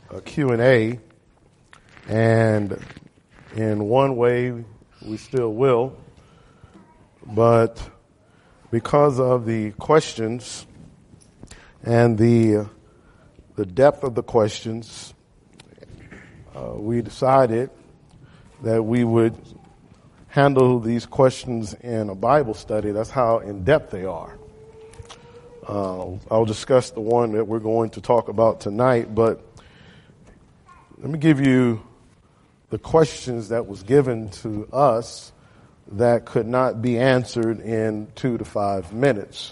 a Q&A, and in one way we still will, but because of the questions and the depth of the questions, we decided that we would handle these questions in a Bible study. That's how in-depth they are. I'll discuss the one that we're going to talk about tonight, but let me give you the questions that was given to us that could not be answered in 2 to 5 minutes.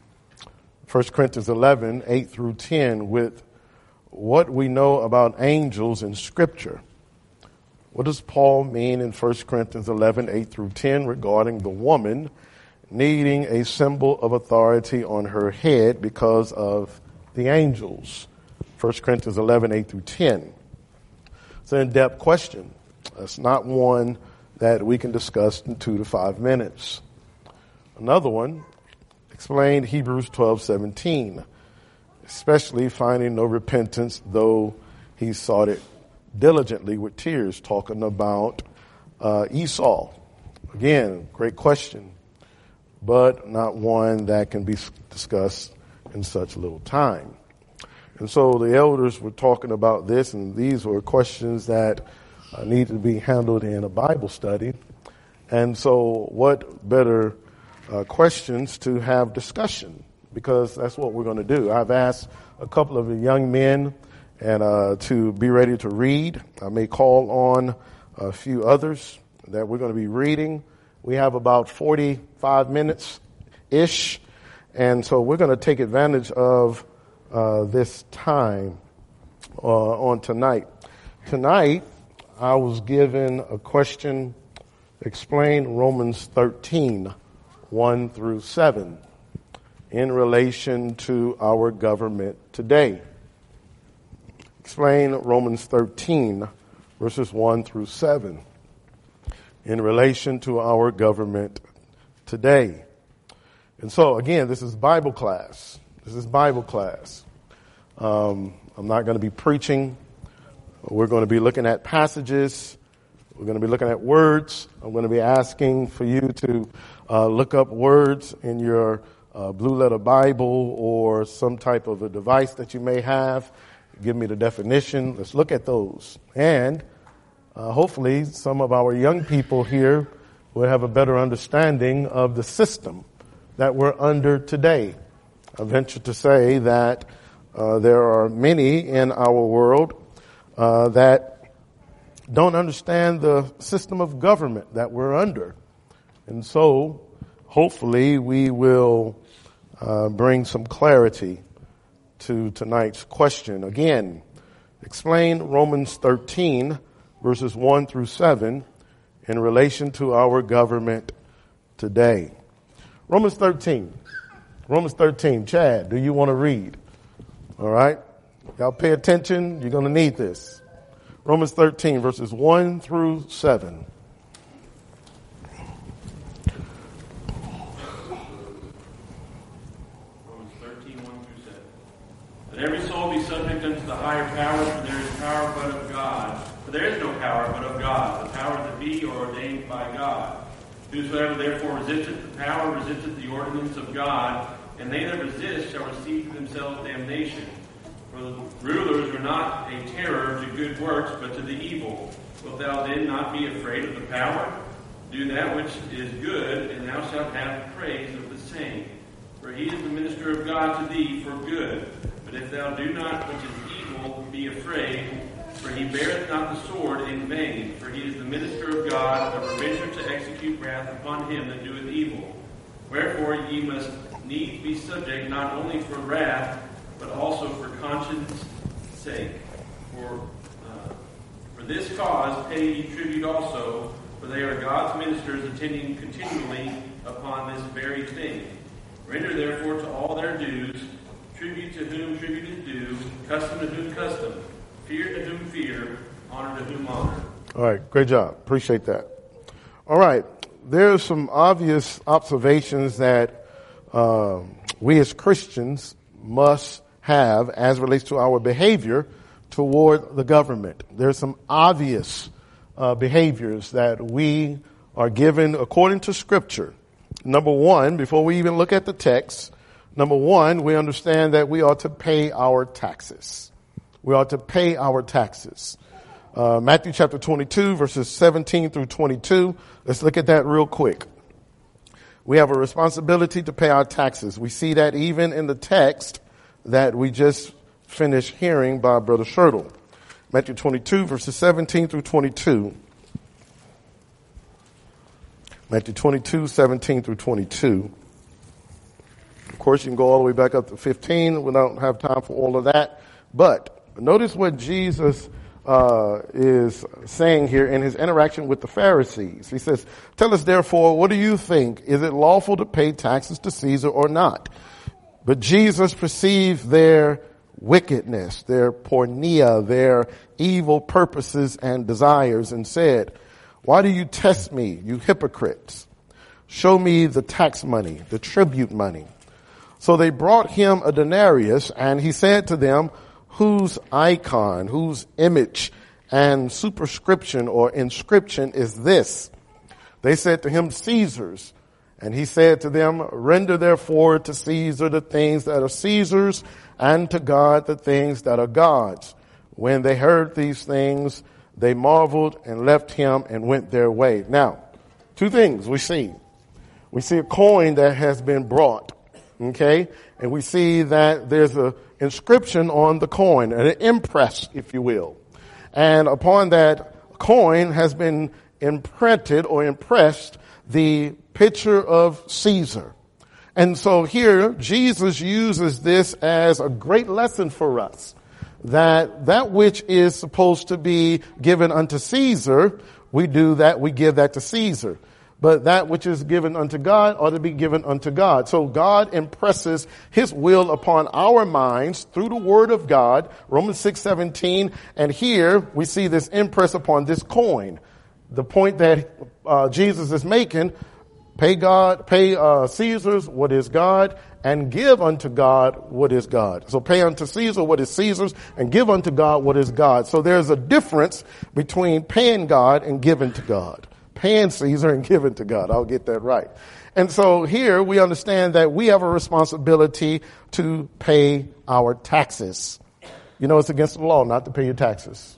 1 Corinthians 11, 8 through 10, with what we know about angels in Scripture. What does Paul mean in 1 Corinthians 11, 8 through 10 regarding the woman needing a symbol of authority on her head because of the angels? 1 Corinthians 11, 8 through 10. It's an in-depth question. It's not one that we can discuss in 2 to 5 minutes. Another one, explained Hebrews 12:17, especially finding no repentance, though he sought it diligently with tears, talking about Esau. Again, great question, but not one that can be discussed in such little time. And so the elders were talking about this, and these were questions that need to be handled in a Bible study. And so what better questions to have discussion, because that's what we're going to do. I've asked a couple of the young men and to be ready to read. I may call on a few others that we're going to be reading. We have about 45 minutes-ish, and so we're going to take advantage of this time on tonight. Tonight, I was given a question, explain Romans 13, 1 through 7, in relation to our government today. Explain Romans 13, verses 1 through 7, in relation to our government today. And so, again, this is Bible class. I'm not going to be preaching. We're going to be looking at passages. We're going to be looking at words. I'm going to be asking for you to look up words in your blue letter Bible or some type of a device that you may have. Give me the definition. Let's look at those. And hopefully some of our young people here will have a better understanding of the system that we're under today. I venture to say that there are many in our world that don't understand the system of government that we're under. And so hopefully we will bring some clarity to tonight's question. Again, explain Romans 13, verses 1 through 7, in relation to our government today. Romans 13. Chad, do you want to read? All right. Y'all pay attention. You're going to need this. Romans 13, verses 1 through 7. Let every soul be subject unto the higher powers, for there is power but of God. For there is no power but of God. The powers that be are ordained by God. Whosoever therefore resisteth the power resisteth the ordinance of God, and they that resist shall receive to themselves damnation. For the rulers are not a terror to good works, but to the evil. Wilt thou then not be afraid of the power? Do that which is good, and thou shalt have praise of the same. For he is the minister of God to thee for good. But if thou do not which is evil, be afraid, for he beareth not the sword in vain. For he is the minister of God, a revenger to execute wrath upon him that doeth evil. Wherefore ye must needs be subject, not only for wrath, but also for conscience sake. For this cause pay ye tribute also, for they are God's ministers, attending continually upon this very thing. Render therefore to all their dues, tribute to whom tribute is due, custom to whom custom, fear to whom fear, honor to whom honor. All right, great job. Appreciate that. All right, there's some obvious observations that we as Christians must have as relates to our behavior toward the government. There's some obvious behaviors that we are given according to Scripture. Number one, before we even look at the text, number one, we understand that we ought to pay our taxes. We ought to pay our taxes. Matthew chapter 22, verses 17 through 22. Let's look at that real quick. We have a responsibility to pay our taxes. We see that even in the text that we just finished hearing by Brother Schertle. Matthew 22, verses 17 through 22. Matthew 22, 17 through 22. Of course, you can go all the way back up to 15. We don't have time for all of that. But notice what Jesus is saying here in his interaction with the Pharisees. He says, "Tell us therefore, what do you think? Is it lawful to pay taxes to Caesar or not?" But Jesus perceived their wickedness, their porneia, their evil purposes and desires, and said, "Why do you test me, you hypocrites? Show me the tax money, the tribute money." So they brought him a denarius, and he said to them, "Whose icon, whose image and superscription or inscription is this?" They said to him, "Caesar's." And he said to them, "Render therefore to Caesar the things that are Caesar's, and to God the things that are God's." When they heard these things, they marveled and left him and went their way. Now, two things we see. We see a coin that has been brought, okay? And we see that there's a inscription on the coin, an impress, if you will. And upon that coin has been imprinted or impressed the picture of Caesar. And so here, Jesus uses this as a great lesson for us, that which is supposed to be given unto Caesar, we do that, we give that to Caesar. But that which is given unto God ought to be given unto God. So God impresses his will upon our minds through the word of God, Romans 6:17. And here we see this impress upon this coin. The point that Jesus is making, pay Caesar's what is God, and give unto God what is God. So pay unto Caesar what is Caesar's, and give unto God what is God. So there's a difference between paying God and giving to God. Paying Caesar and giving to God. I'll get that right. And so here we understand that we have a responsibility to pay our taxes. You know, it's against the law not to pay your taxes.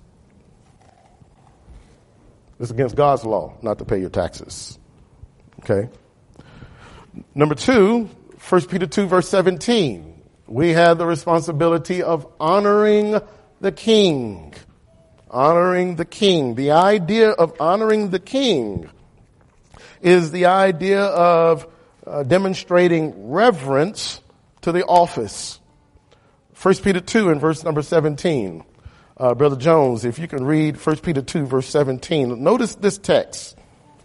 It's against God's law not to pay your taxes. Okay. Number two, 1 Peter 2 verse 17. We have the responsibility of honoring the king. Honoring the king. The idea of honoring the king is the idea of demonstrating reverence to the office. 1 Peter 2 and verse number 17. Brother Jones, if you can read 1 Peter 2 verse 17. Notice this text.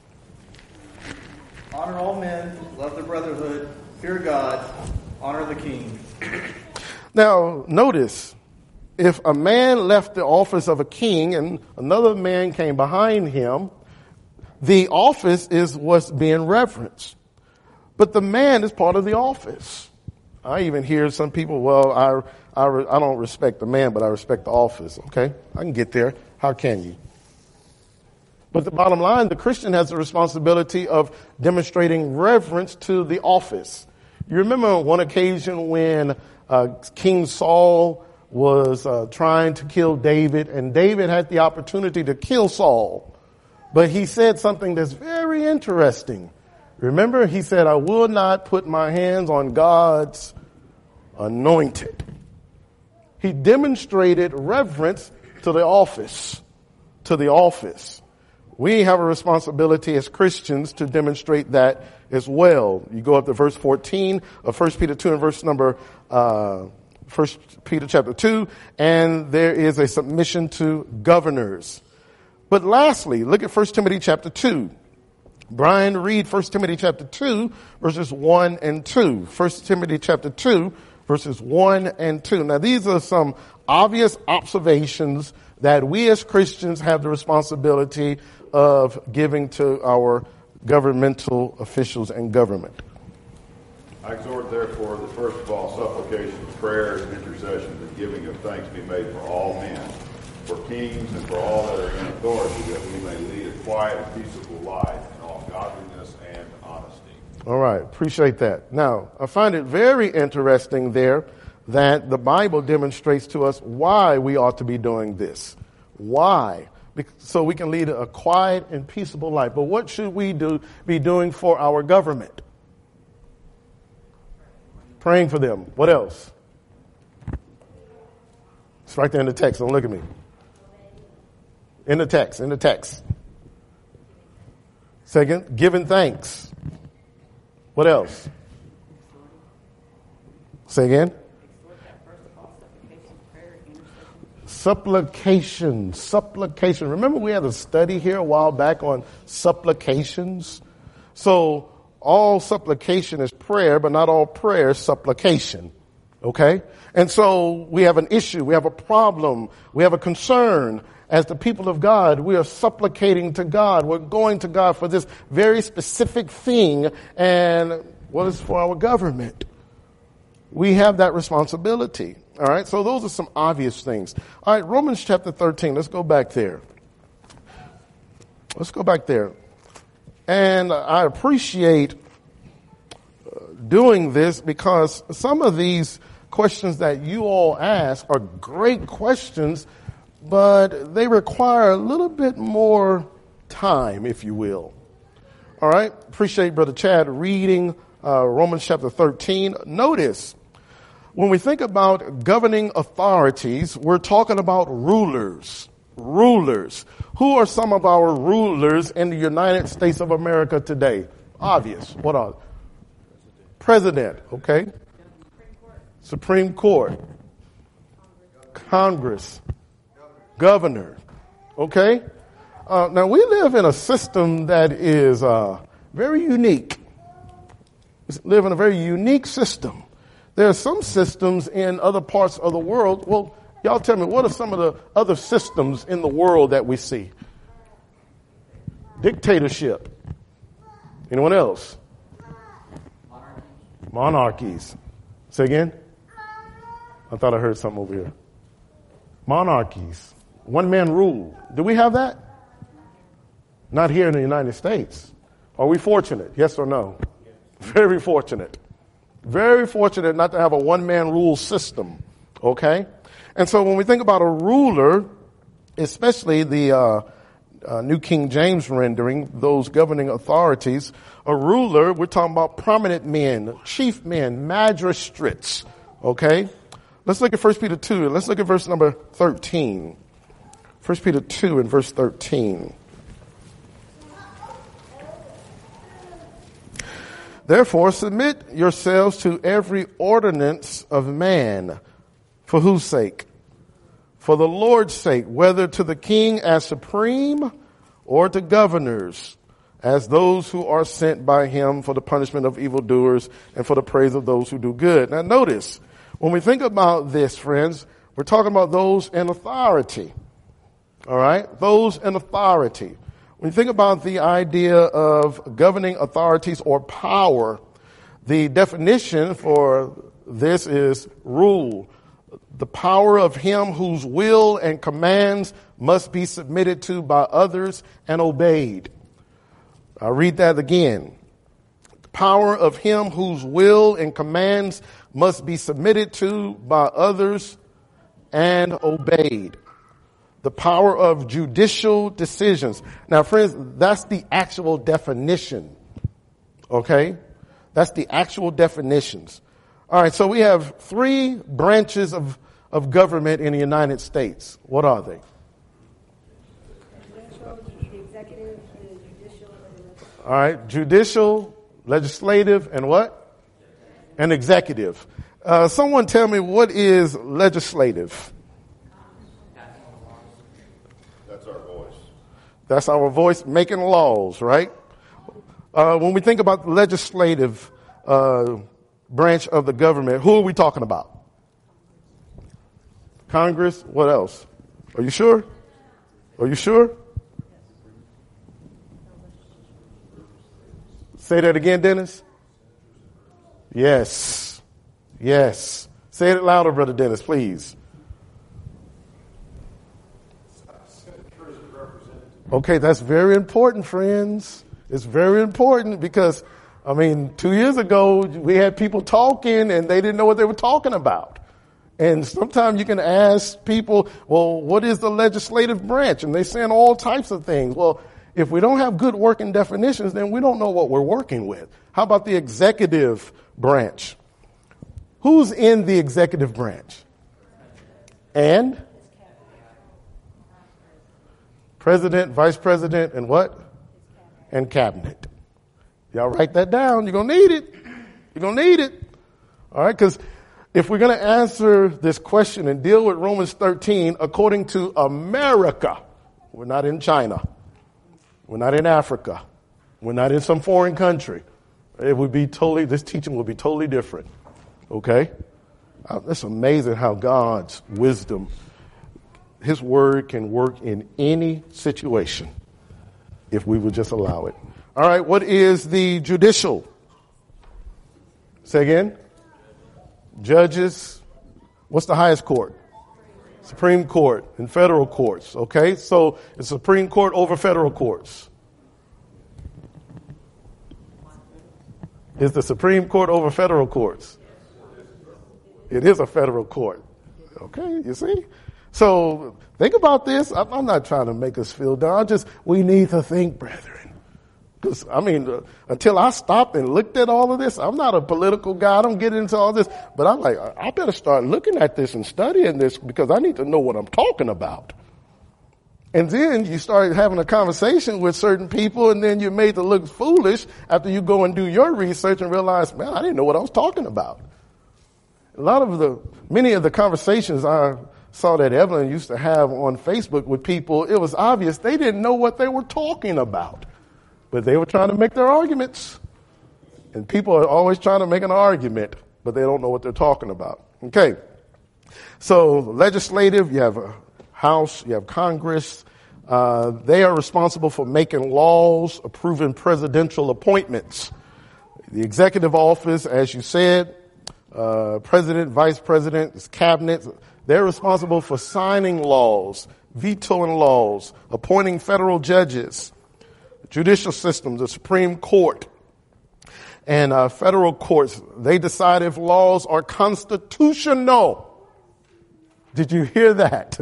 Honor all men, love the brotherhood, fear God, honor the king. Now, notice, if a man left the office of a king and another man came behind him, the office is what's being reverenced. But the man is part of the office. I even hear some people, well, I don't respect the man, but I respect the office. Okay, I can get there. How can you? But the bottom line, the Christian has the responsibility of demonstrating reverence to the office. You remember on one occasion when King Saul was trying to kill David, and David had the opportunity to kill Saul. But he said something that's very interesting. Remember, he said, "I will not put my hands on God's anointed." He demonstrated reverence to the office, to the office. We have a responsibility as Christians to demonstrate that as well. You go up to verse 14 of 1 Peter 2 and verse number 1 Peter chapter 2, and there is a submission to governors. But lastly, look at 1 Timothy chapter 2. Brian, read 1 Timothy chapter 2, verses 1 and 2. 1 Timothy chapter 2, verses 1 and 2. Now, these are some obvious observations that we as Christians have the responsibility of giving to our governmental officials and government. I exhort, therefore, that first of all supplications, prayers, intercessions, and giving of thanks be made for all men, kings and for all that are in authority, that we may lead a quiet and peaceable life in all godliness and honesty. All right, appreciate that. Now, I find it very interesting there that the Bible demonstrates to us why we ought to be doing this. Why? So we can lead a quiet and peaceable life. But what should we be doing for our government? Praying for them. What else? It's right there in the text. Don't look at me. In the text. Second, giving thanks. What else? Say again. Supplication. Remember we had a study here a while back on supplications? So all supplication is prayer, but not all prayer is supplication. Okay? And so we have an issue, we have a problem, we have a concern. As the people of God, we are supplicating to God. We're going to God for this very specific thing, and what is for our government. We have that responsibility. All right, so those are some obvious things. All right, Romans chapter 13. Let's go back there. And I appreciate doing this because some of these questions that you all ask are great questions, but they require a little bit more time, if you will. All right, appreciate Brother Chad reading Romans chapter 13. Notice, when we think about governing authorities, we're talking about rulers. Rulers. Who are some of our rulers in the United States of America today? Obvious. What are they? President, okay? Supreme Court. Congress. Governor. Okay? Now, we live in a system that is very unique. We live in a very unique system. There are some systems in other parts of the world. Well, y'all tell me, what are some of the other systems in the world that we see? Dictatorship. Anyone else? Monarchies. Say again? I thought I heard something over here. Monarchies. One man rule. Do we have that? Not here in the United States. Are we fortunate? Yes or no? Very fortunate. Very fortunate not to have a one-man rule system, okay? And so when we think about a ruler, especially the New King James rendering, those governing authorities, a ruler, we're talking about prominent men, chief men, magistrates, okay? Let's look at 1 Peter 2, and let's look at verse number 13. 1 Peter 2 and verse 13. Therefore, submit yourselves to every ordinance of man. For whose sake? For the Lord's sake, whether to the king as supreme or to governors, as those who are sent by him for the punishment of evildoers and for the praise of those who do good. Now notice, when we think about this, friends, we're talking about those in authority. All right? Those in authority. When you think about the idea of governing authorities or power, the definition for this is rule. The power of him whose will and commands must be submitted to by others and obeyed. I'll read that again. The power of him whose will and commands must be submitted to by others and obeyed. The power of judicial decisions. Now, friends, that's the actual definition. Okay? That's the actual definitions. All right, so we have three branches of government in the United States. What are they? All right, judicial, legislative, and what? And executive. Someone tell me, what is legislative? That's our voice making laws, right? When we think about the legislative branch of the government, who are we talking about? Congress. What else? Are you sure? Are you sure? Say that again, Dennis. Yes. Yes. Say it louder, Brother Dennis, please. Okay, that's very important, friends. It's very important because, 2 years ago, we had people talking and they didn't know what they were talking about. And sometimes you can ask people, well, what is the legislative branch? And they're saying all types of things. Well, if we don't have good working definitions, then we don't know what we're working with. How about the executive branch? Who's in the executive branch? And? President, vice president, and what? And cabinet. Y'all write that down. You're going to need it. You're going to need it. All right, because if we're going to answer this question and deal with Romans 13 according to America, we're not in China. We're not in Africa. We're not in some foreign country. This teaching will be totally different. Okay? It's amazing how God's wisdom, His word can work in any situation if we would just allow it. All right, what is the judicial? Say again? Judges. What's the highest court? Supreme Court and federal courts. Okay, so it's Supreme Court over federal courts. Is the Supreme Court over federal courts? It is a federal court. Okay, you see? So think about this. I'm not trying to make us feel down. We need to think, brethren. Because, until I stopped and looked at all of this, I'm not a political guy. I don't get into all this. But I'm like, I better start looking at this and studying this because I need to know what I'm talking about. And then you start having a conversation with certain people, and then you're made to look foolish after you go and do your research and realize, man, I didn't know what I was talking about. Many of the conversations I saw that Evelyn used to have on Facebook with people, it was obvious they didn't know what they were talking about. But they were trying to make their arguments. And people are always trying to make an argument, but they don't know what they're talking about. Okay. So legislative, you have a House, you have Congress. They are responsible for making laws, approving presidential appointments. The executive office, as you said, president, vice president, cabinet, they're responsible for signing laws, vetoing laws, appointing federal judges. Judicial system, the Supreme Court and federal courts, they decide if laws are constitutional. Did you hear that?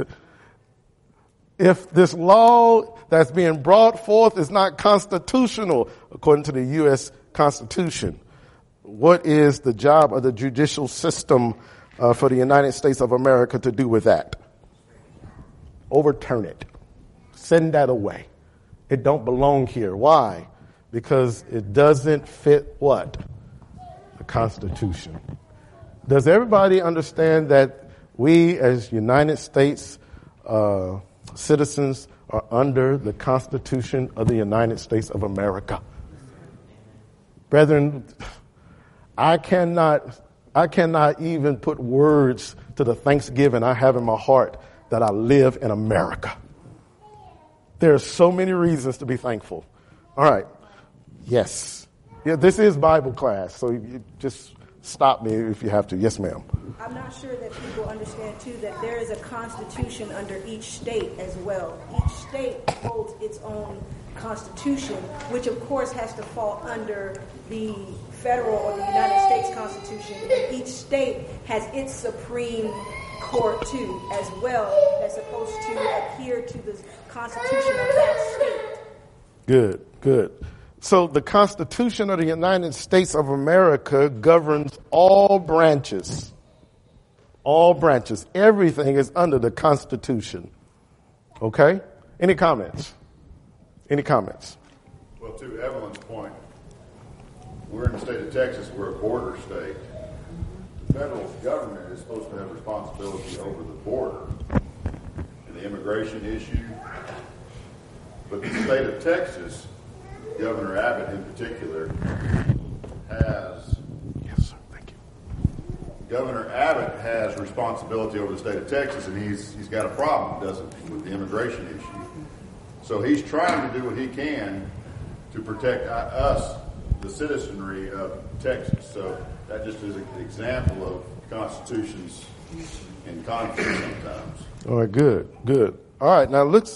If this law that's being brought forth is not constitutional, according to the U.S. Constitution, what is the job of the judicial system for the United States of America to do with that? Overturn it. Send that away. It don't belong here. Why? Because it doesn't fit what? The Constitution. Does everybody understand that we as United States citizens are under the Constitution of the United States of America? Brethren, I cannot even put words to the thanksgiving I have in my heart that I live in America. There are so many reasons to be thankful. All right. Yes. Yeah, this is Bible class, so you just stop me if you have to. Yes, ma'am. I'm not sure that people understand, too, that there is a constitution under each state as well. Each state holds its own constitution, which, of course, has to fall under the federal or the United States Constitution. And each state has its Supreme Court, too, as well, that's supposed to adhere to the Constitution of that state. Good. So the Constitution of the United States of America governs all branches. All branches. Everything is under the Constitution. Okay? Any comments? Well, to Evelyn's point, we're in the state of Texas. We're a border state. The federal government is supposed to have responsibility over the border and the immigration issue. But the state of Texas, Governor Abbott in particular, has... Yes, sir. Thank you. Governor Abbott has responsibility over the state of Texas, and he's got a problem, doesn't he, with the immigration issue. So he's trying to do what he can to protect us, the citizenry of Texas. So that just is an example of constitutions in conflict sometimes. All right, good. All right, now let's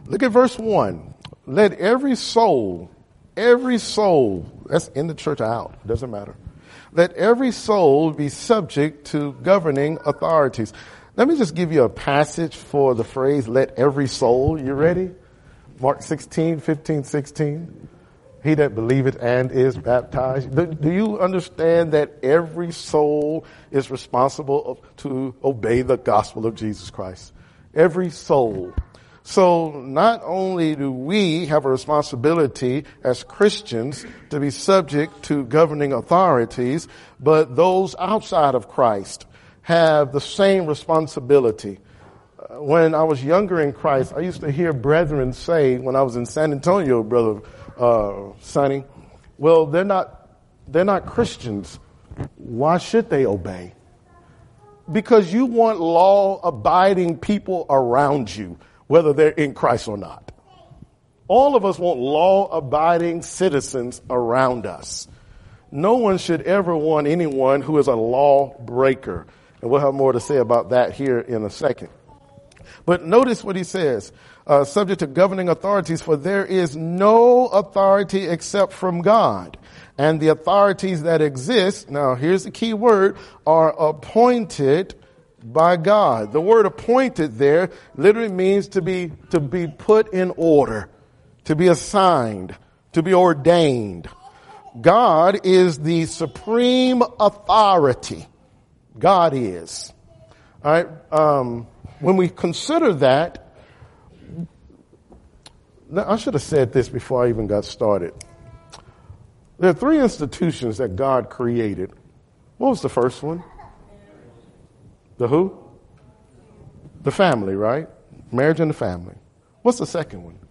Look at verse 1. Let every soul, that's in the church or out, doesn't matter. Let every soul be subject to governing authorities. Let me just give you a passage for the phrase, let every soul. You ready? Mark 16, 15, 16. He that believeth and is baptized. Do you understand that every soul is responsible to obey the gospel of Jesus Christ? Every soul. So not only do we have a responsibility as Christians to be subject to governing authorities, but those outside of Christ have the same responsibility. When I was younger in Christ, I used to hear brethren say, when I was in San Antonio, Brother Sonny, well, they're not Christians. Why should they obey? Because you want law-abiding people around you, whether they're in Christ or not. All of us want law-abiding citizens around us. No one should ever want anyone who is a lawbreaker. And we'll have more to say about that here in a second. But notice what he says, subject to governing authorities, for there is no authority except from God. And the authorities that exist, now here's the key word, are appointed by God. The word appointed there literally means to be put in order, to be assigned, to be ordained. God is the supreme authority. God is. All right. When we consider that, I should have said this before I even got started. There are three institutions that God created. What was the first one? The who? The family, right? Marriage and the family. What's the second one?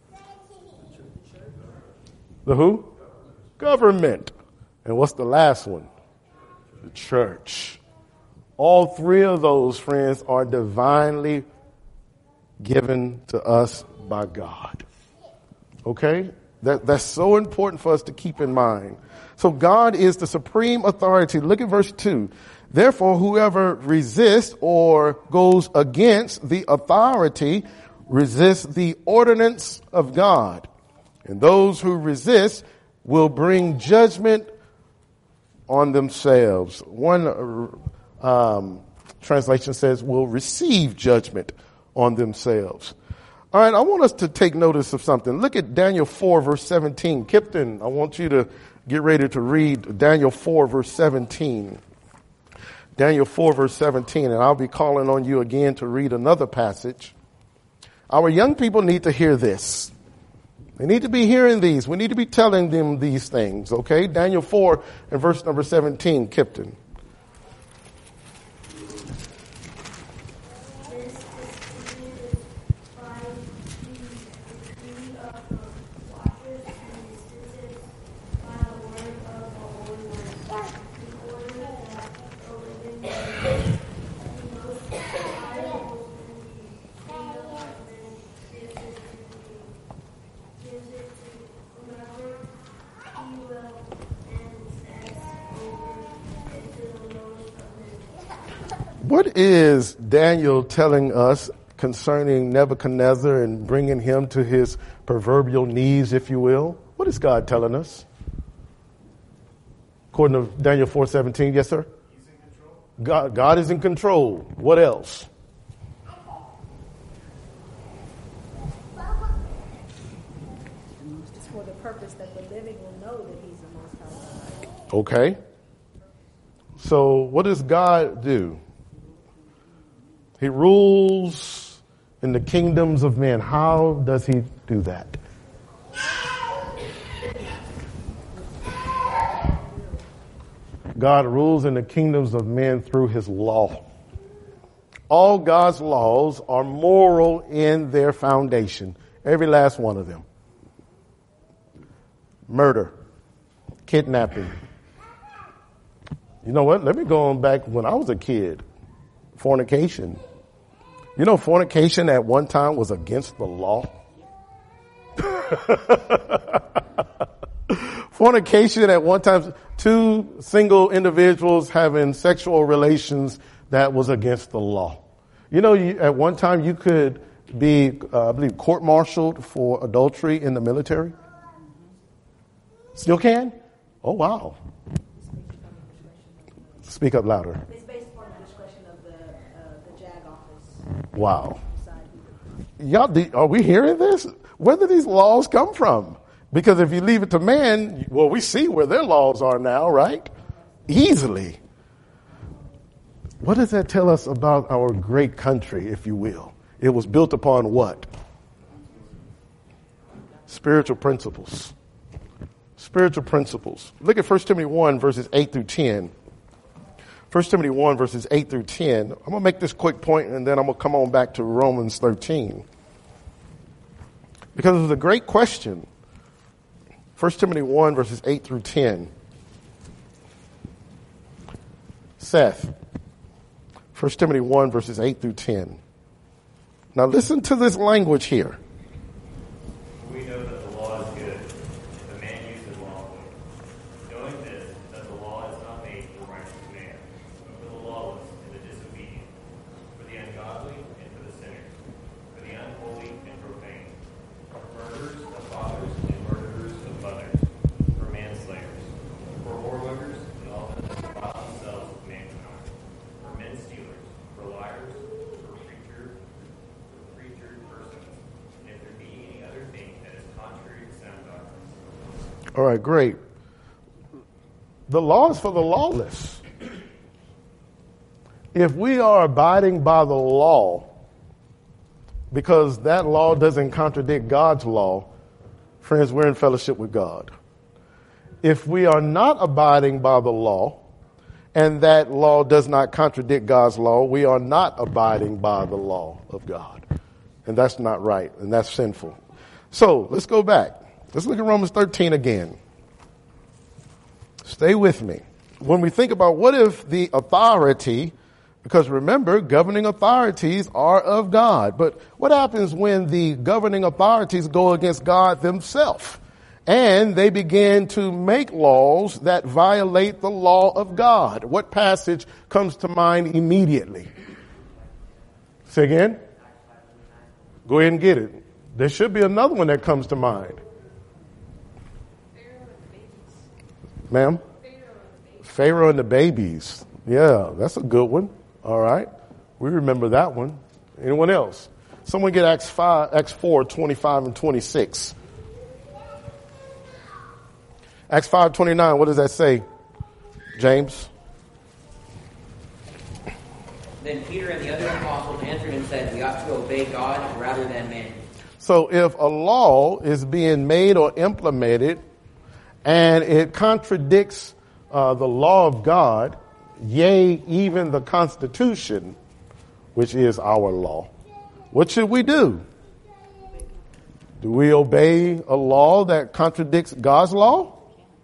The who? Government. And what's the last one? The church. All three of those, friends, are divinely given to us by God. Okay? That's so important for us to keep in mind. So God is the supreme authority. Look at verse 2. Therefore, whoever resists or goes against the authority resists the ordinance of God. And those who resist will bring judgment on themselves. One translation says will receive judgment on themselves. All right, I want us to take notice of something. Look at Daniel 4, verse 17. Kipton, I want you to get ready to read Daniel 4, verse 17. Daniel 4, verse 17, and I'll be calling on you again to read another passage. Our young people need to hear this. They need to be hearing these. We need to be telling them these things, okay? Daniel 4 and verse number 17, Kipton. What is Daniel telling us concerning Nebuchadnezzar and bringing him to his proverbial knees, if you will? What is God telling us? According to Daniel 4:17, yes, sir? He's in control. God is in control. What else? Just for the purpose that the living will know that he's the Most High God. Okay. So what does God do? He rules in the kingdoms of men. How does he do that? God rules in the kingdoms of men through his law. All God's laws are moral in their foundation. Every last one of them. Murder, kidnapping. You know what? Let me go on back when I was a kid. Fornication. You know, fornication at one time was against the law. Fornication at one time, two single individuals having sexual relations, that was against the law. You know, at one time you could be, I believe, court-martialed for adultery in the military? Still can? Oh, wow. Speak up louder. It's based upon the discretion of the JAG office. Wow. Y'all, are we hearing this? Where do these laws come from? Because if you leave it to man, well, we see where their laws are now, right? Easily. What does that tell us about our great country, if you will? It was built upon what? Spiritual principles. Spiritual principles. Look at 1 Timothy 1, verses 8 through 10. 1 Timothy 1, verses 8 through 10. I'm going to make this quick point, and then I'm going to come on back to Romans 13. Because it was a great question. 1 Timothy 1, verses 8 through 10. Seth. 1 Timothy 1, verses 8 through 10. Now listen to this language here. We know that the law is good if a man uses lawfully. Knowing this, that the law is not made for righteous man, but for the lawless and the disobedient, for the ungodly and for the sinner, for the unholy and profane, for murderers of fathers and murderers of mothers, for manslayers, for whoremongers and all them that defile themselves with mankind, for men stealers, for liars, for preachers persons, and if there be any other thing that is contrary to sound doctrine. All right, great. The law is for the lawless. If we are abiding by the law, because that law doesn't contradict God's law, friends, we're in fellowship with God. If we are not abiding by the law, and that law does not contradict God's law, we are not abiding by the law of God. And that's not right, and that's sinful. So let's go back. Let's look at Romans 13 again. Stay with me. When we think about what if the authority, because remember, governing authorities are of God. But what happens when the governing authorities go against God themselves? And they begin to make laws that violate the law of God. What passage comes to mind immediately? Say again? Go ahead and get it. There should be another one that comes to mind. Ma'am? Pharaoh and the babies. Yeah, that's a good one. All right. We remember that one. Anyone else? Someone get Acts 4, 25 and 26. Acts 5:29, what does that say, James? Then Peter and the other apostles answered and said, we ought to obey God rather than men. So if a law is being made or implemented and it contradicts the law of God, yea, even the Constitution, which is our law, what should we do? Do we obey a law that contradicts God's law?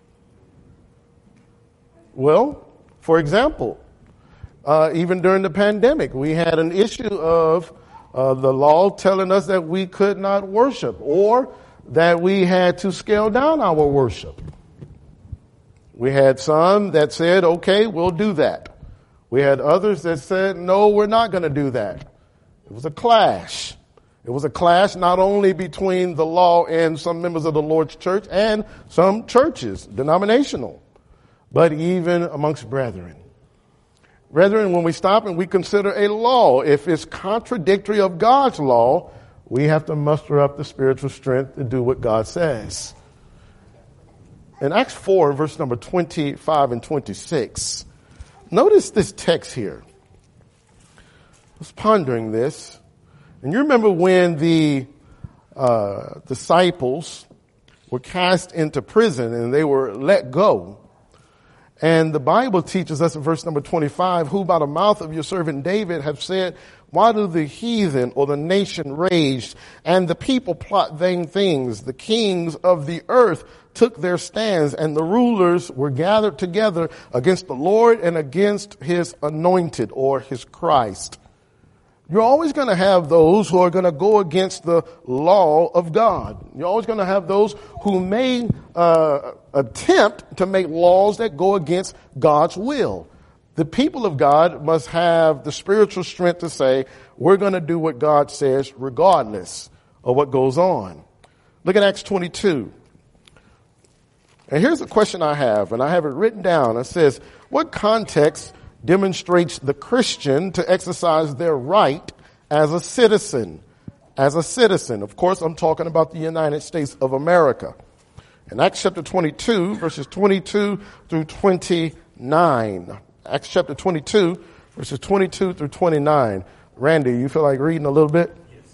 Well, for example, even during the pandemic, we had an issue of the law telling us that we could not worship or that we had to scale down our worship. We had some that said, okay, we'll do that. We had others that said, no, we're not going to do that. It was a clash. It was a clash not only between the law and some members of the Lord's church and some churches, denominational, but even amongst brethren. Brethren, when we stop and we consider a law, if it's contradictory of God's law, we have to muster up the spiritual strength to do what God says. In Acts 4, verse number 25 and 26, notice this text here. I was pondering this. And you remember when the disciples were cast into prison and they were let go. And the Bible teaches us in verse number 25, who by the mouth of your servant David have said, why do the heathen or the nation rage and the people plot vain things? The kings of the earth took their stands and the rulers were gathered together against the Lord and against his anointed or his Christ. You're always going to have those who are going to go against the law of God. You're always going to have those who may attempt to make laws that go against God's will. the people of God must have the spiritual strength to say, we're going to do what God says regardless of what goes on. Look at Acts 22. And here's a question I have, and I have it written down. It says, what context demonstrates the Christian to exercise their right as a citizen? As a citizen. Of course, I'm talking about the United States of America. In Acts chapter 22, verses 22 through 29. Acts chapter 22, verses 22 through 29. Randy, you feel like reading a little bit? Yes.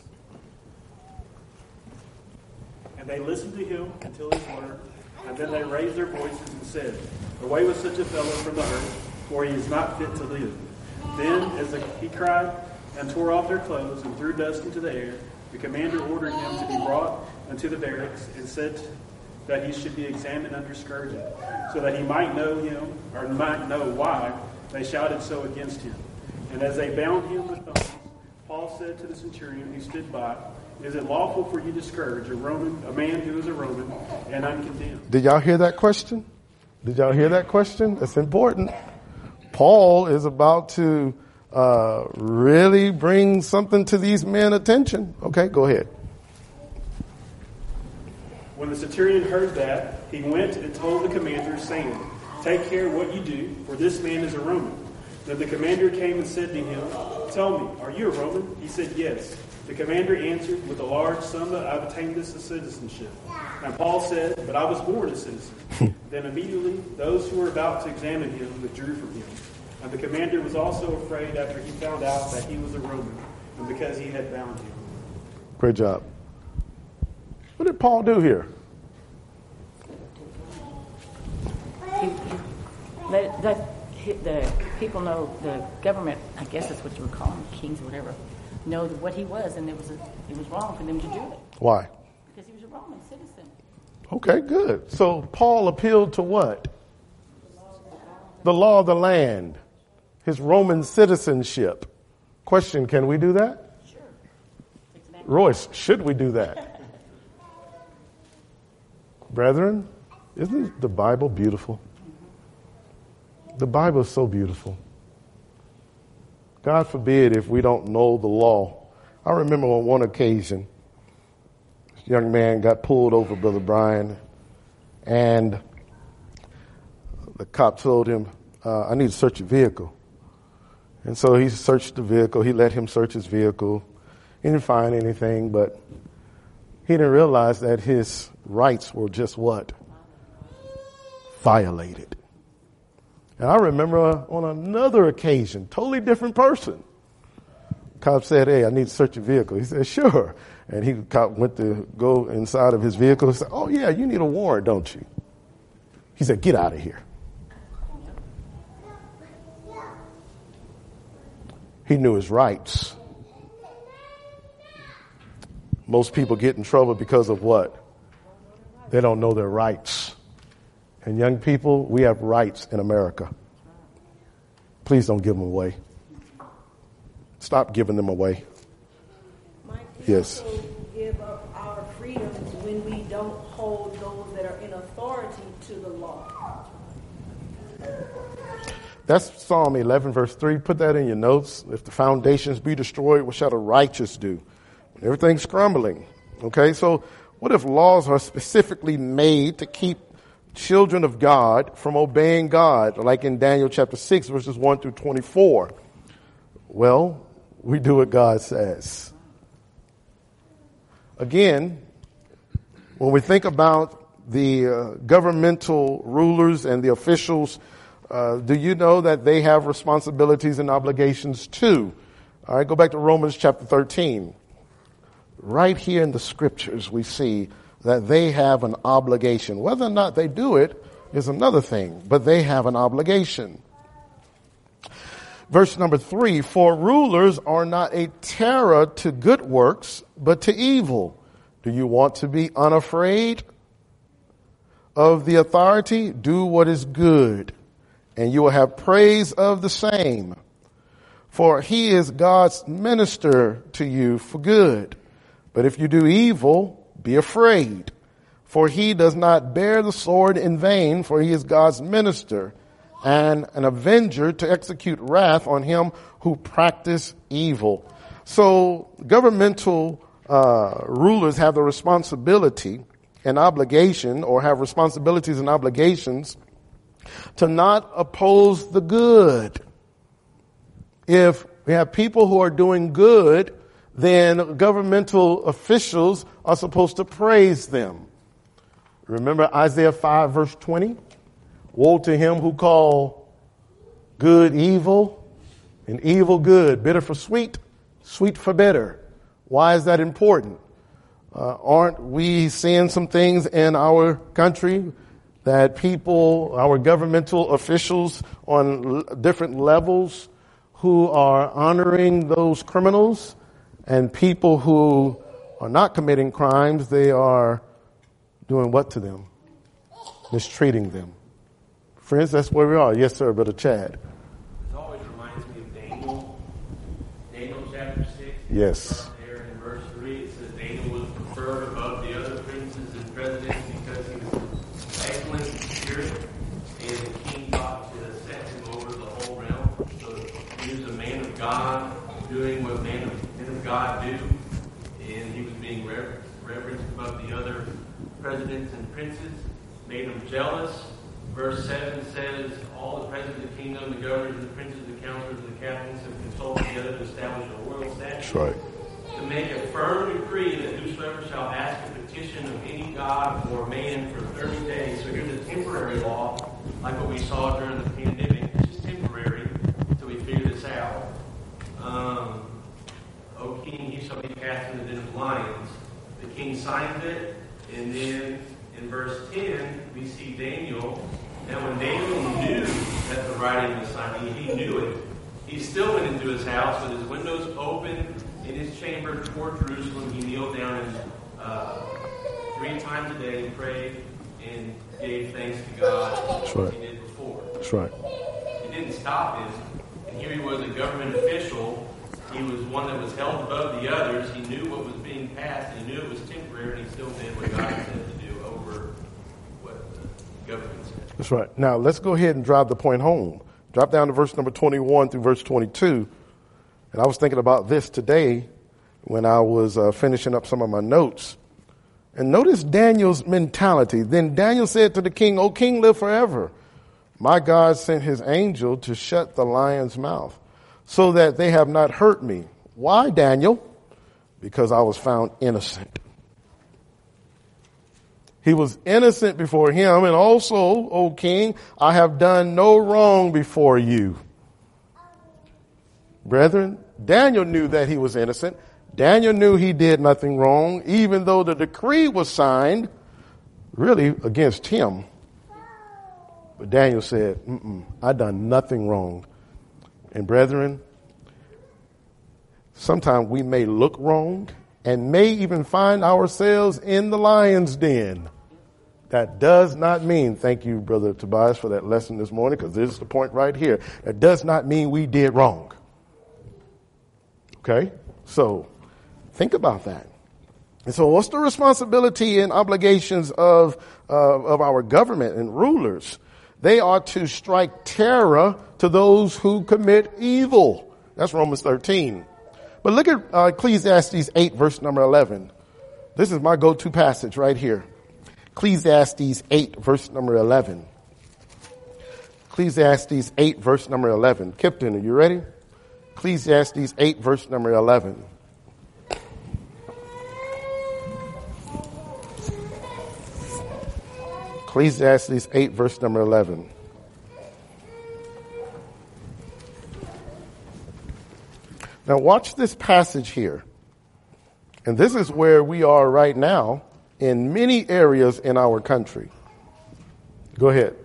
And they listened to him until he learned, and then they raised their voices and said, away with such a fellow from the earth, for he is not fit to live. Then, as he cried and tore off their clothes and threw dust into the air, the commander ordered him to be brought into the barracks and said that he should be examined under scourging, so that he might know him, or might know why they shouted so against him. And as they bound him with thongs, Paul said to the centurion who stood by, is it lawful for you to scourge a man who is a Roman and uncondemned? Did y'all hear that question? Did y'all hear that question? That's important. Paul is about to really bring something to these men's attention. Okay, go ahead. When the centurion heard that, he went and told the commander, saying, take care what you do, for this man is a Roman. Then the commander came and said to him, tell me, are you a Roman? He said, yes. The commander answered, with a large sum I've obtained this citizenship. And Paul said, but I was born a citizen. Then immediately those who were about to examine him withdrew from him. And the commander was also afraid after he found out that he was a Roman, and because he had bound him. Great job. What did Paul do here? Let the people know, the government, I guess that's what you would call them, kings or whatever, know that what he was, and it was wrong for them to do it. Why? Because he was a Roman citizen. Okay, good. So Paul appealed to what? The law of the land, his Roman citizenship. Question, can we do that? Sure. Royce, should we do that? Brethren, isn't the Bible beautiful? The Bible is so beautiful. God forbid if we don't know the law. I remember on one occasion, this young man got pulled over, Brother Brian, and the cop told him, I need to search your vehicle. And so he searched the vehicle. He let him search his vehicle. He didn't find anything, but he didn't realize that his rights were just what? Violated. And I remember on another occasion, totally different person. Cop said, hey, I need to search your vehicle. He said, sure. And he cop went to go inside of his vehicle and said, oh yeah, you need a warrant, don't you? He said, get out of here. He knew his rights. Most people get in trouble because of what? They don't know their rights. And young people, we have rights in America. Please don't give them away. Stop giving them away. Mike, we Yes. also give up our freedoms when we don't hold those that are in authority to the law. That's Psalm 11, verse 3. Put that in your notes. If the foundations be destroyed, what shall the righteous do? Everything's crumbling. Okay, so what if laws are specifically made to keep children of God from obeying God, like in Daniel chapter 6, verses 1 through 24? Well, we do what God says. Again, when we think about the governmental rulers and the officials, do you know that they have responsibilities and obligations too? All right, go back to Romans chapter 13. Right here in the scriptures, we see that they have an obligation. Whether or not they do it is another thing, but they have an obligation. Verse number 3, for rulers are not a terror to good works, but to evil. Do you want to be unafraid of the authority? Do what is good, and you will have praise of the same. For he is God's minister to you for good. But if you do evil, be afraid. For he does not bear the sword in vain, for he is God's minister, and an avenger to execute wrath on him who practice evil. So governmental rulers have the responsibility and obligation, or have responsibilities and obligations, to not oppose the good. If we have people who are doing good, then governmental officials are supposed to praise them. Remember Isaiah 5 verse 20? Woe to him who call good evil and evil good, bitter for sweet, sweet for bitter. Why is that important? Aren't we seeing some things in our country that people, our governmental officials on different levels, who are honoring those criminals, and people who are not committing crimes, they are doing what to them? Mistreating them. Friends, that's where we are. Yes, sir, Brother Chad. It always reminds me of Daniel. Daniel chapter 6. Yes. There in verse 3, it says Daniel was preferred above the other princes and presidents because he was excellent in spirit, and the king thought to set him over the whole realm. So he was a man of God, doing what men of God do, and he was being reverenced above the other presidents and princes, made him jealous. Verse 7 says, all the presidents of the kingdom, the governors, the princes, the counselors, and the captains have consulted together to establish a royal statute. That's right. To make a firm decree that whosoever shall ask a petition of any god or man for 30 days. So here's a temporary law, like what we saw during the pandemic. It's just temporary until we figure this out. O king, he shall be cast into the den of lions. The king signs it, and then in verse 10, we see Daniel. Now, when Daniel knew that the writing was signed, he knew it. He still went into his house with his windows open in his chamber toward Jerusalem. He kneeled down and 3 times a day and prayed and gave thanks to God. That's right. As he did before. That's right. It didn't stop him. And here he was, a government official. He was one that was held above the others. He knew what was being passed. He knew it was temporary, and he still did what God said to do over what the government said. That's right. Now, let's go ahead and drive the point home. Drop down to verse number 21 through verse 22. And I was thinking about this today when I was finishing up some of my notes. And notice Daniel's mentality. Then Daniel said to the king, O king, live forever. My God sent his angel to shut the lion's mouth, so that they have not hurt me. Why, Daniel? Because I was found innocent. He was innocent before him, and also, O king, I have done no wrong before you. Brethren, Daniel knew that he was innocent. Daniel knew he did nothing wrong, even though the decree was signed really against him. But Daniel said, I done nothing wrong. And brethren, sometimes we may look wrong and may even find ourselves in the lion's den. That does not mean, thank you, Brother Tobias, for that lesson this morning, because this is the point right here. That does not mean we did wrong. Okay? So, think about that. And so what's the responsibility and obligations of our government and rulers? They are to strike terror to those who commit evil. That's Romans 13. But look at Ecclesiastes 8, verse number 11. This is my go-to passage right here. Ecclesiastes 8, verse number 11. Ecclesiastes 8, verse number 11. Kipton, are you ready? Ecclesiastes 8, verse number 11. Ecclesiastes 8, verse number 11. Now watch this passage here. And this is where we are right now in many areas in our country. Go ahead.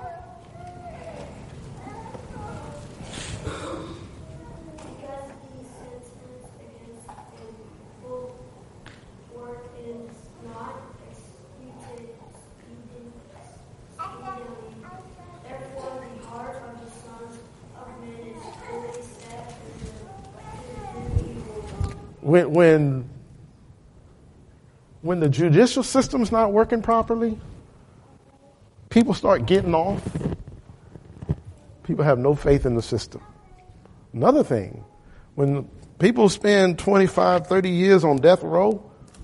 When the judicial system's not working properly, people start getting off. People have no faith in the system. Another thing, when people spend 25, 30 years on death row,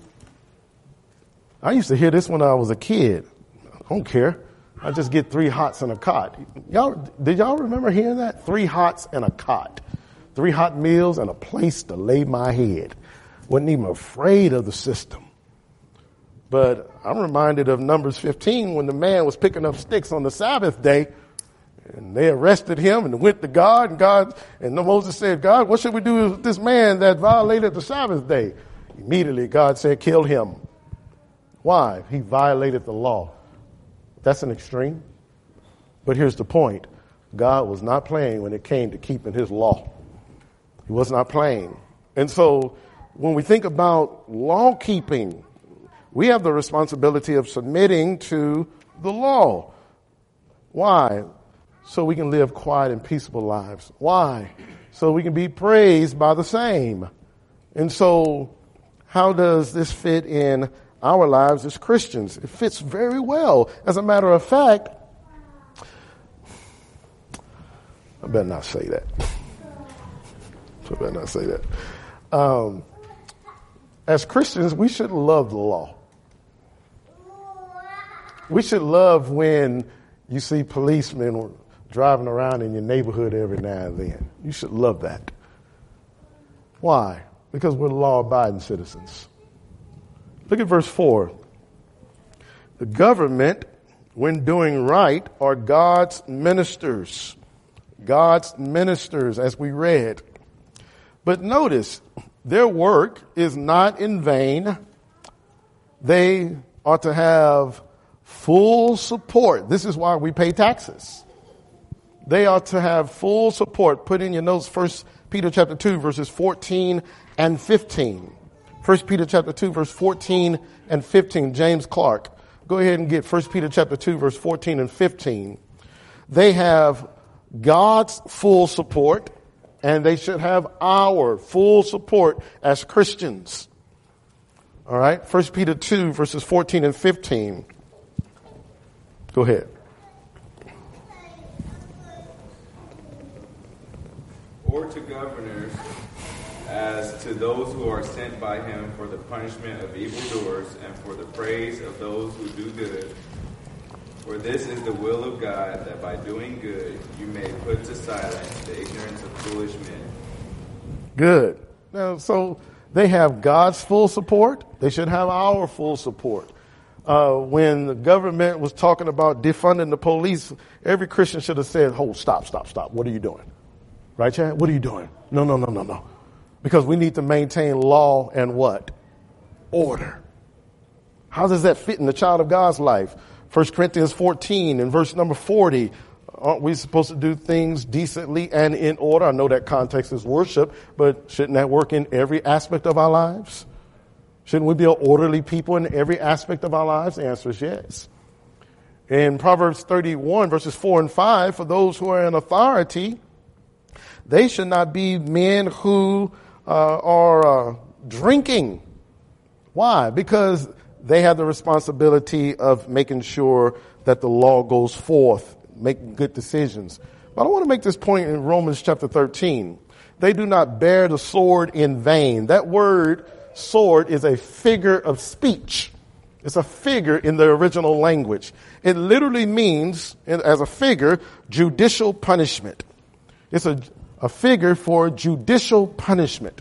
I used to hear this when I was a kid. I don't care. I just get 3 hots and a cot. Did y'all remember hearing that? 3 hots and a cot. 3 hot meals and a place to lay my head. Wasn't even afraid of the system. But I'm reminded of Numbers 15 when the man was picking up sticks on the Sabbath day, and they arrested him and went to God, and Moses said, God, what should we do with this man that violated the Sabbath day? Immediately God said, kill him. Why? He violated the law. That's an extreme. But here's the point. God was not playing when it came to keeping his law. He was not playing. And so when we think about law keeping, we have the responsibility of submitting to the law. Why? So we can live quiet and peaceful lives. Why? So we can be praised by the same. And so how does this fit in our lives as Christians? It fits very well. As a matter of fact, I better not say that. As Christians, we should love the law. We should love when you see policemen driving around in your neighborhood every now and then. You should love that. Why? Because we're law-abiding citizens. Look at verse 4. The government, when doing right, are God's ministers. God's ministers, as we read. But notice, their work is not in vain. They ought to have full support. This is why we pay taxes. They ought to have full support. Put in your notes 1 Peter chapter 2, verses 14 and 15. 1 Peter chapter 2, verse 14 and 15. James Clark. Go ahead and get 1 Peter chapter 2, verse 14 and 15. They have God's full support, and they should have our full support as Christians. All right. 1 Peter 2, verses 14 and 15. Go ahead. Or to governors, as to those who are sent by him for the punishment of evildoers and for the praise of those who do good. For this is the will of God, that by doing good you may put to silence the ignorance of foolish men. Good. Now, so they have God's full support. They should have our full support. When the government was talking about defunding the police, every Christian should have said, "Oh, stop. What are you doing?" Right, Chad? What are you doing? No. Because we need to maintain law and what? Order. How does that fit in the child of God's life? 1 Corinthians 14 and verse number 40. Aren't we supposed to do things decently and in order? I know that context is worship, but shouldn't that work in every aspect of our lives? Shouldn't we be an orderly people in every aspect of our lives? The answer is yes. In Proverbs 31, verses 4 and 5, for those who are in authority, they should not be men who are drinking. Why? Because they have the responsibility of making sure that the law goes forth, make good decisions. But I want to make this point in Romans chapter 13. They do not bear the sword in vain. That word sword is a figure of speech. It's a figure in the original language. It literally means, as a figure, judicial punishment. It's a figure for judicial punishment.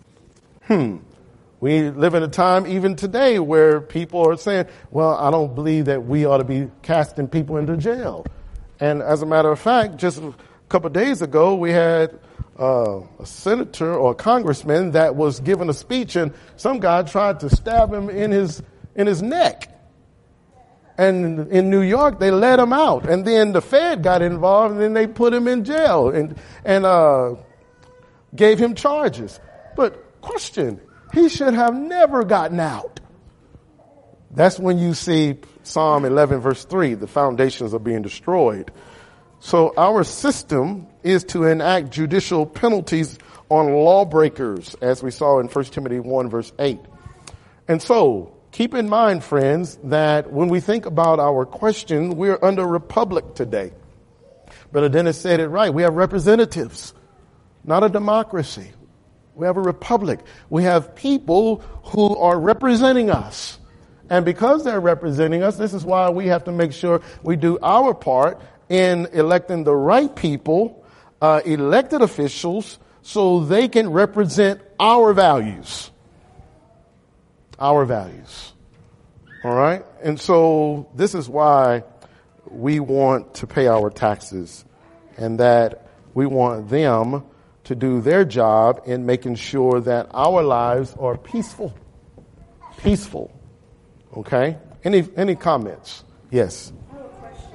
We live in a time even today where people are saying, well, I don't believe that we ought to be casting people into jail. And as a matter of fact, just a couple of days ago, we had a senator or a congressman that was giving a speech, and some guy tried to stab him in his neck. And in New York, they let him out. And then the Fed got involved, and then they put him in jail and gave him charges. But question, he should have never gotten out. That's when you see Psalm 11, verse 3, the foundations are being destroyed. So our system is to enact judicial penalties on lawbreakers, as we saw in 1 Timothy 1, verse 8. And so keep in mind, friends, that when we think about our question, we're under republic today. Brother Dennis said it right. We have representatives, not a democracy. We have a republic. We have people who are representing us. And because they're representing us, this is why we have to make sure we do our part in electing the right people, elected officials, so they can represent our values. Our values. All right? And so this is why we want to pay our taxes, and that we want them to do their job in making sure that our lives are peaceful. Peaceful. Okay? Any comments? Yes. I have a question.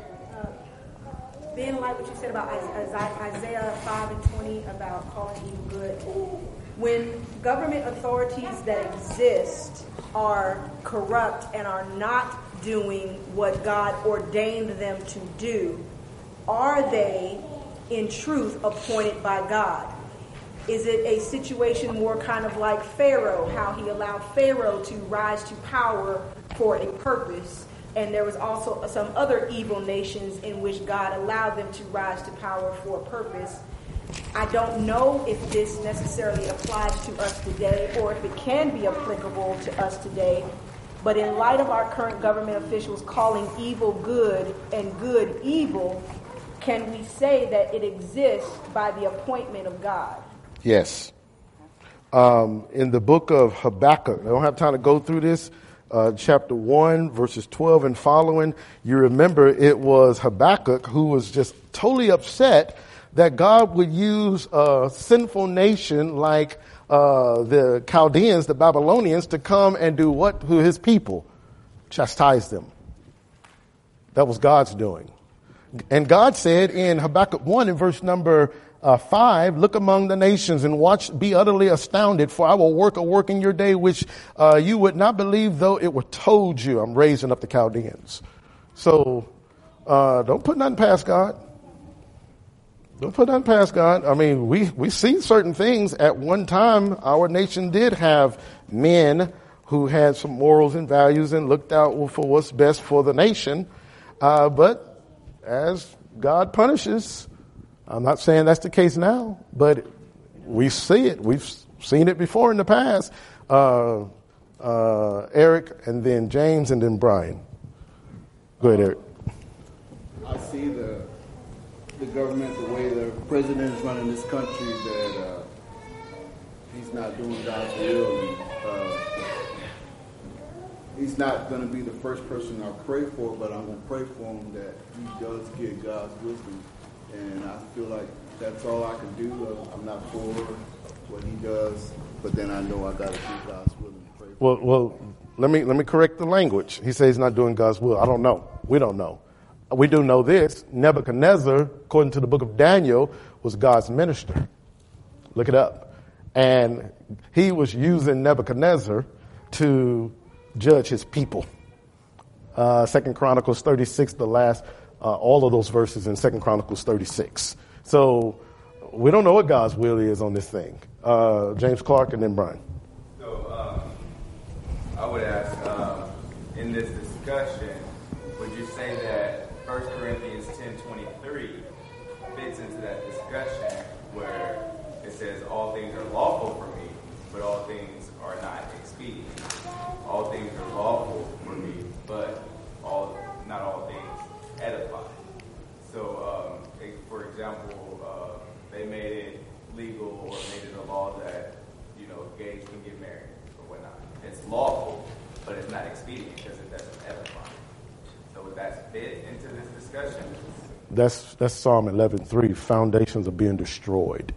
Being like what you said about Isaiah 5:20 about calling evil good. When government authorities that exist are corrupt and are not doing what God ordained them to do, are they in truth appointed by God? Is it a situation more kind of like Pharaoh, how he allowed Pharaoh to rise to power for a purpose, and there was also some other evil nations in which God allowed them to rise to power for a purpose? I don't know if this necessarily applies to us today or if it can be applicable to us today, but in light of our current government officials calling evil good and good evil, can we say that it exists by the appointment of God? Yes. In the book of Habakkuk, I don't have time to go through this, chapter 1, verses 12 and following, you remember it was Habakkuk who was just totally upset that God would use a sinful nation like the Chaldeans, the Babylonians, to come and do what to his people? Chastise them. That was God's doing. And God said in Habakkuk 1 in verse number 5, look among the nations and watch, be utterly astounded, for I will work a work in your day which you would not believe though it were told you. I'm raising up the Chaldeans. So don't put nothing past God. Don't put nothing past God. I mean, we see certain things. At one time, our nation did have men who had some morals and values and looked out for what's best for the nation. But as God punishes, I'm not saying that's the case now, but we see it. We've seen it before in the past. Eric, and then James, and then Brian. Go ahead, Eric. I see the government, the way the president is running this country, that he's not doing God's will. He's not going to be the first person I'll pray for, but I'm going to pray for him that he does get God's wisdom. And I feel like that's all I can do. I'm not for what he does, but then I know I got to do God's will and pray for him. Well, let me correct the language. He says he's not doing God's will. I don't know. We don't know. We do know this. Nebuchadnezzar, according to the book of Daniel, was God's minister. Look it up. And he was using Nebuchadnezzar to judge his people. 2 Chronicles 36, the last, all of those verses in 2 Chronicles 36. So we don't know what God's will is on this thing. James Clark and then Brian. So I would ask, in this discussion, would you say that 1 Corinthians 10:23 fits into that discussion where it says all things are lawful for me, but all things are not expedient? All things are lawful for me, but not all things edify. So, for example, they made it legal or made it a law that, gays can get married or whatnot. It's lawful, but it's not expedient because it doesn't edify. So would that fit into this discussion? That's Psalm 11:3. Foundations are being destroyed.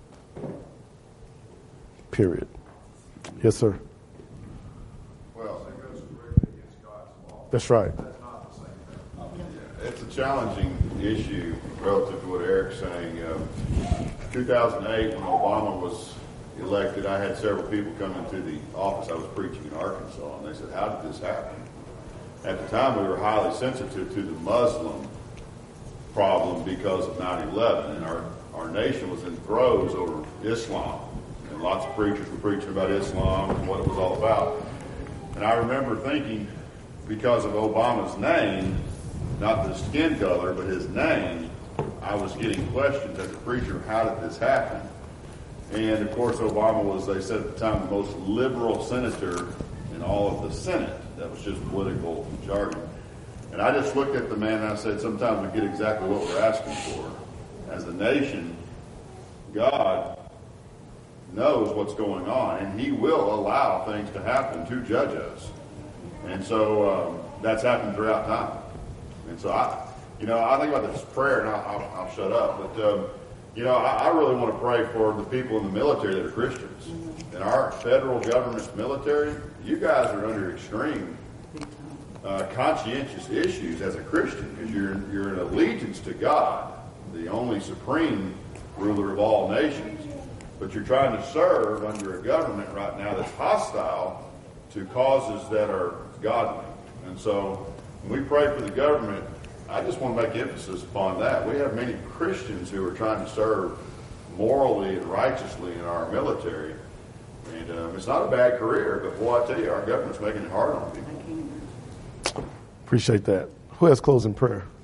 Period. Yes, sir. Well, it goes directly against God's law. That's right. That's not the same thing. It's a challenging issue relative to what Eric's saying. 2008, when Obama was elected, I had several people come into the office. I was preaching in Arkansas, and they said, "How did this happen?" At the time, we were highly sensitive to the Muslim problem because of 9/11, and our nation was in throes over Islam. And lots of preachers were preaching about Islam and what it was all about. And I remember thinking, because of Obama's name, not the skin color, but his name, I was getting questions as a preacher, how did this happen? And of course, Obama was, they said at the time, the most liberal senator in all of the Senate. That was just political jargon. And I just looked at the man and I said, sometimes we get exactly what we're asking for. As a nation, God knows what's going on, and he will allow things to happen to judge us. And so that's happened throughout time. And so I think about this prayer, and I'll shut up, but I really want to pray for the people in the military that are Christians. In our federal government's military, you guys are under extreme conscientious issues as a Christian, because you're in allegiance to God, the only supreme ruler of all nations. But you're trying to serve under a government right now that's hostile to causes that are godly. And so when we pray for the government, I just want to make emphasis upon that. We have many Christians who are trying to serve morally and righteously in our military. And it's not a bad career, but boy, I tell you, our government's making it hard on people. Appreciate that. Who has closing prayer?